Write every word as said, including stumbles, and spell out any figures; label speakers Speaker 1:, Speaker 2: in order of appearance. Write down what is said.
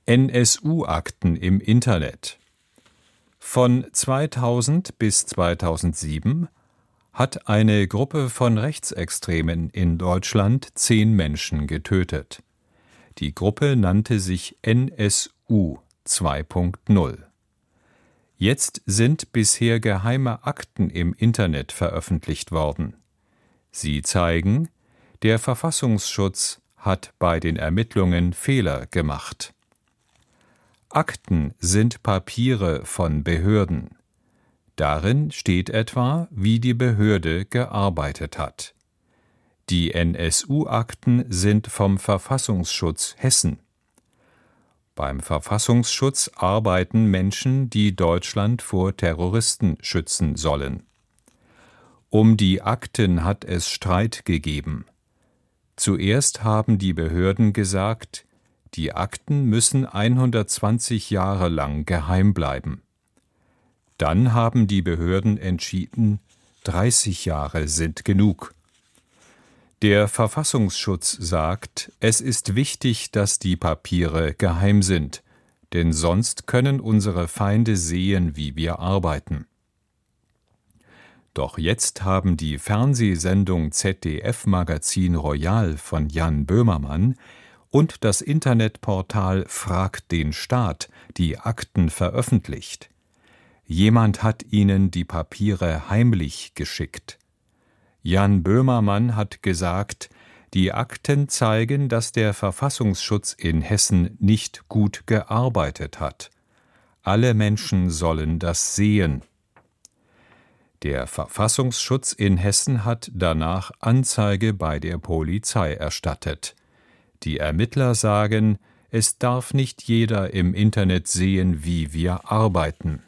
Speaker 1: N S U-Akten im Internet. Von zweitausend bis zweitausendsieben hat eine Gruppe von Rechtsextremen in Deutschland zehn Menschen getötet. Die Gruppe nannte sich N S U zwei Punkt null. Jetzt sind bisher geheime Akten im Internet veröffentlicht worden. Sie zeigen, der Verfassungsschutz hat bei den Ermittlungen Fehler gemacht. Akten sind Papiere von Behörden. Darin steht etwa, wie die Behörde gearbeitet hat. Die N S U-Akten sind vom Verfassungsschutz Hessen. Beim Verfassungsschutz arbeiten Menschen, die Deutschland vor Terroristen schützen sollen. Um die Akten hat es Streit gegeben. Zuerst haben die Behörden gesagt, die Akten müssen hundertzwanzig Jahre lang geheim bleiben. Dann haben die Behörden entschieden, dreißig Jahre sind genug. Der Verfassungsschutz sagt, es ist wichtig, dass die Papiere geheim sind, denn sonst können unsere Feinde sehen, wie wir arbeiten. Doch jetzt haben die Fernsehsendung Z D F-Magazin Royal von Jan Böhmermann und das Internetportal Frag den Staat die Akten veröffentlicht. Jemand hat ihnen die Papiere heimlich geschickt. Jan Böhmermann hat gesagt, die Akten zeigen, dass der Verfassungsschutz in Hessen nicht gut gearbeitet hat. Alle Menschen sollen das sehen. Der Verfassungsschutz in Hessen hat danach Anzeige bei der Polizei erstattet. Die Ermittler sagen, es darf nicht jeder im Internet sehen, wie wir arbeiten.